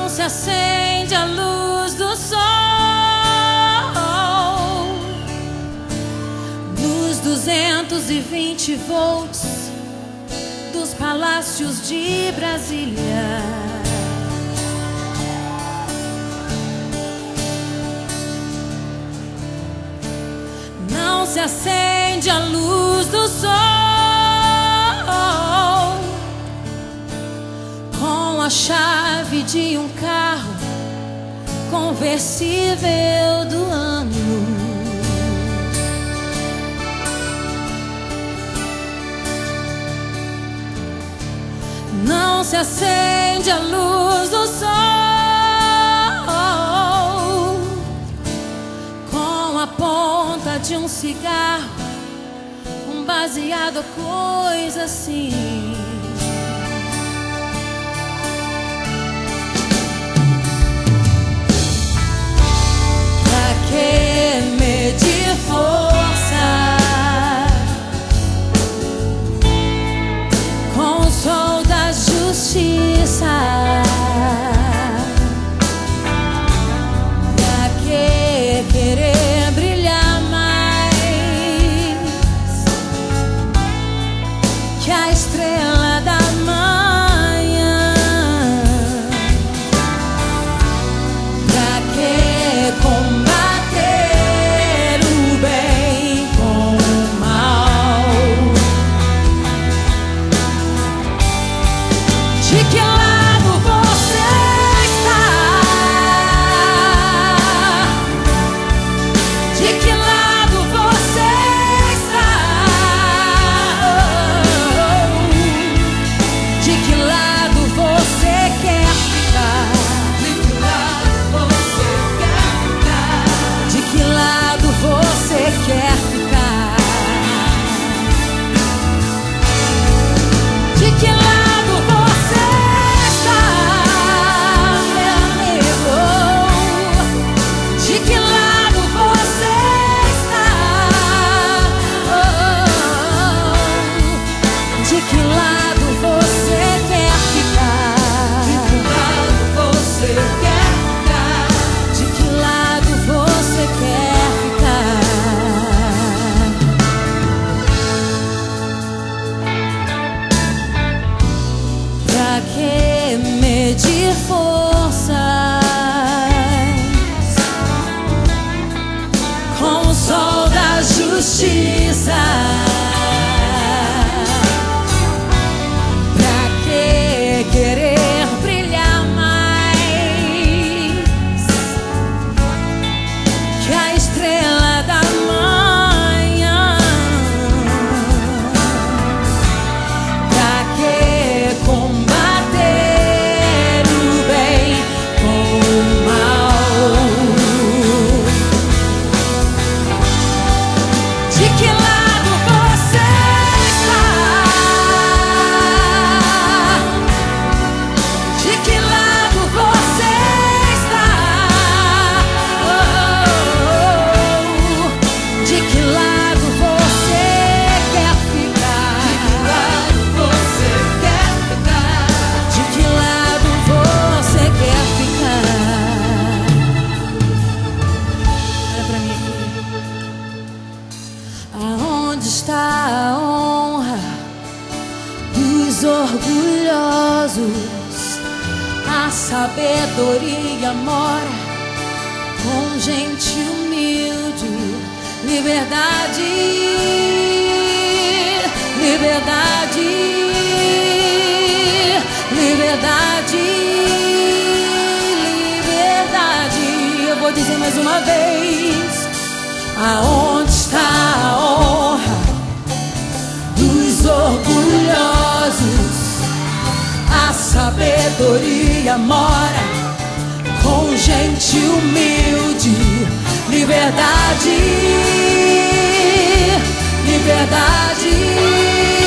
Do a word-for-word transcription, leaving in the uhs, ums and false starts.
se acende a luz do sol nos duzentos e vinte volts dos palácios de Brasília. Não se acende a luz do sol com a chave de um carro conversível do ano. Não se acende a luz do sol com a ponta de um cigarro, um baseado, coisa assim. Pra que medir força com o sol da justiça? Pra que querer brilhar mais que a estrela da manhã? Pra que combater o bem com o mal? De que lado você está? De que lado você está? De que lado você quer ficar? De que lado você quer ficar? De que lado você quer ficar? De que lado você está, meu amigo? De que lado você está? Oh, de que lado você quer ficar? De que lado você quer ficar? De que lado você quer ficar? Pra que medir forças com o sol da justiça? Pra que querer brilhar mais que a estrela da manhã? Pra que combater o bem com o mal? De que lado você está? De que lado você está? Oh, de que lado você quer ficar? De que lado você quer ficar? De que lado você quer ficar? Olha pra mim aqui. Aonde está a honra dos orgulhosos? A sabedoria mora com gente humilde. Liberdade, liberdade, liberdade, liberdade. Eu vou dizer mais uma vez. Aonde está a honra dos orgulhosos? A sabedoria mora com gente humilde. Liberdade, liberdade,